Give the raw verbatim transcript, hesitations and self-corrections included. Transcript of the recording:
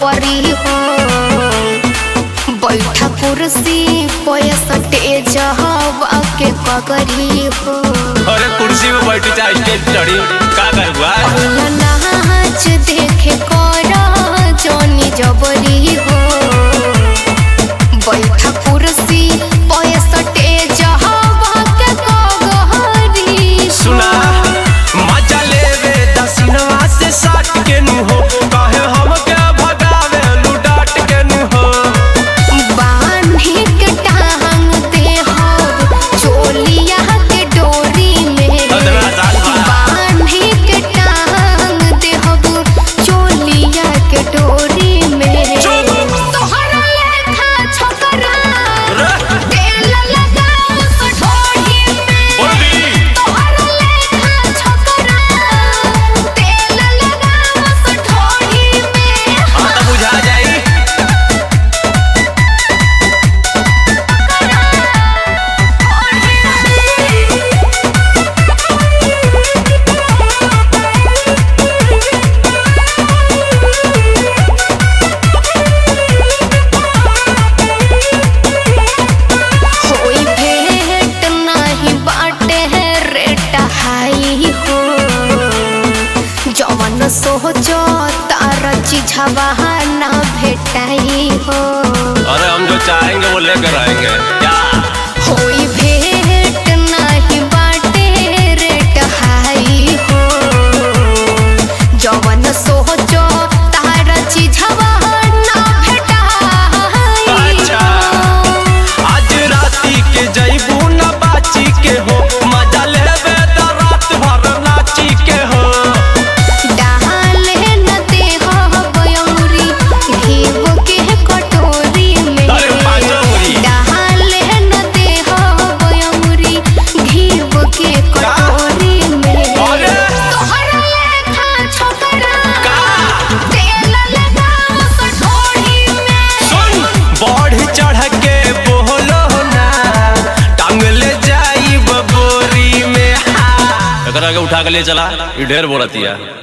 खबरी हो बैठा कुर्सी पैसटे जहवा के कगरी हो। अरे कुर्सी में बैठी चाहे स्टेज चढ़ी का करबा नाच देखे करा जनी जबरी हो बैठा कुर्सी पैसटे जहवा के कगरी। सुना मजा लेवे दसिनवा से साट के नु हो काहे हम के भगावे लुटाट के नु हो। बांधी के टांग दे हो चोलिया के डोरी में बांधी के टांग दे हो चोलिया के डोरी में। तोहरा लेखा छोकरा तेल लगाओ कठोरी में तोहरा लेखा छोकरा तेल लगाओ कठोरी में। हां तो बुझा जाई कोई भेंट नहीं बाटे है रेट हाई हो जवन सोचो तारा चिझवा ना भेटाई हो। अरे हम जो चाहेंगे वो लेकर आएंगे क्या। कोई भेंट नहीं बाटे रेट हाई हो जवन सोचो तारा चिझवा ना भेटाई अच्छा आज राती के जइबू ना बाची के हो मजा लेबे त रात भर नाची के हो। डाले न दे हो बयौरी घीव के कटोरी में अरे पाँचों मुरी। डाले न दे हो बयौरी घीव के कटोरी में। अरे तोहरा लेखा छोकरा का तेल लगाओ कटोरी में। सुन बढ़ चढ़ के बोलो ना टांग ले जाई बोरी में। एकरा के उठा के ले चला ई ढेर बोलतिया।